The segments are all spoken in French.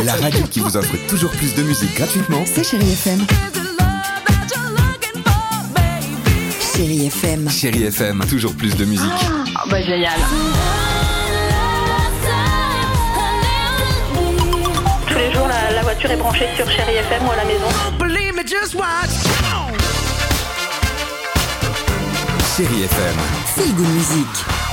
La radio qui vous offre toujours plus de musique gratuitement. C'est Chérie FM. Chérie FM. Chérie FM, toujours plus de musique. Oh bah génial. Tous les jours, la voiture est branchée sur Chérie FM ou à la maison. Chérie FM. Feel Good Music.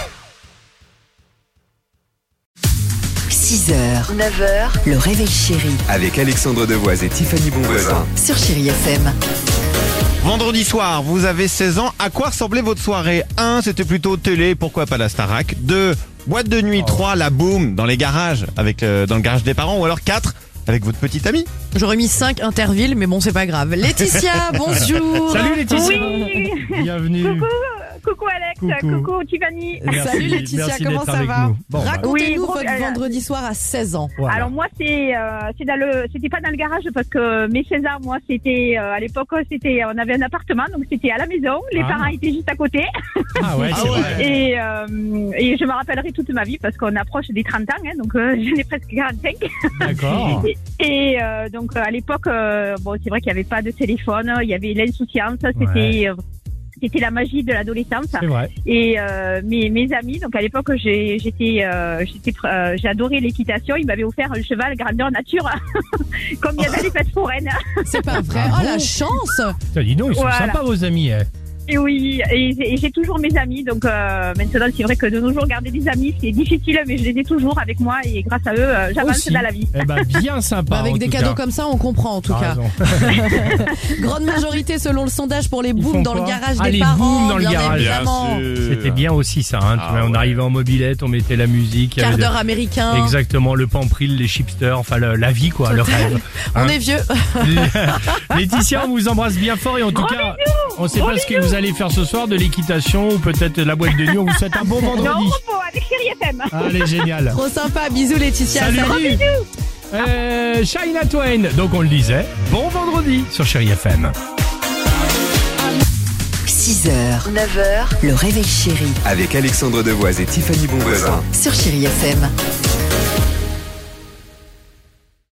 6h, 9h, le réveil chéri Avec Alexandre Devoise et Tiffany Bonvoisin. sur Chérie FM. Vendredi soir, vous avez 16 ans. À quoi ressemblait votre soirée? 1, c'était plutôt télé, pourquoi pas la Starac. 2, boîte de nuit. 3, la boum dans les garages, dans le garage des parents. Ou alors 4, avec votre petite amie. J'aurais mis 5 Interville, mais bon, c'est pas grave. Laetitia, bonjour. Salut Laetitia. Oui. Bienvenue. Coucou Alex, coucou Tiffany. Merci, Salut Laetitia, merci comment d'être ça avec va? nous. Bon, Racontez-nous Oui, votre vendredi soir à 16 ans. voilà. Alors moi c'était pas dans le garage parce que mes 16 ans, moi c'était à l'époque on avait un appartement donc c'était à la maison, les parents étaient juste à côté Ah ouais, c'est vrai. et je me rappellerai toute ma vie parce qu'on approche des 30 ans donc j'en ai presque 45. D'accord. Et donc à l'époque bon c'est vrai qu'il y avait pas de téléphone, il y avait l'insouciance, c'était la magie de l'adolescence. C'est vrai. Et mes amis, donc à l'époque j'ai adoré l'équitation. Ils m'avaient offert un cheval grandeur nature, comme il y a dans les fêtes foraines. C'est pas vrai. Ah Oh bon la chance. Tiens, dis donc, ils sont Voilà. sympas vos amis. Et oui, et j'ai toujours mes amis. Donc maintenant c'est vrai que de nos jours garder des amis c'est difficile, mais je les ai toujours avec moi et grâce à eux j'avance Aussi. dans la vie. Eh ben, bien sympa. Avec en des tout cadeaux cas. comme ça, on comprend en tout T'as cas. raison. Grande majorité selon le sondage pour les Ils booms font dans quoi le garage Ah, des les parents. booms dans le bien garage. évidemment. C'était bien aussi ça. Hein. On arrivait en mobilette, on mettait la musique. il y Quart avait d'heure américain. Exactement, le pampril, les chipsters, enfin la vie quoi, le rêve. On Hein. est vieux. Laetitia, on vous embrasse bien fort et en tout cas, on sait pas ce que vous allez faire ce soir, de l'équitation ou peut-être la boîte de nuit. On vous souhaite un bon Non, vendredi. repos avec Chérie FM. Allez, génial. Trop sympa. Bisous Laetitia. Salut. Shania Twain. Donc on le disait, bon vendredi sur Chérie FM. 6h, 9h, le réveil chéri Avec Alexandre Devoise et Tiffany Bonvoisin. sur Chérie FM.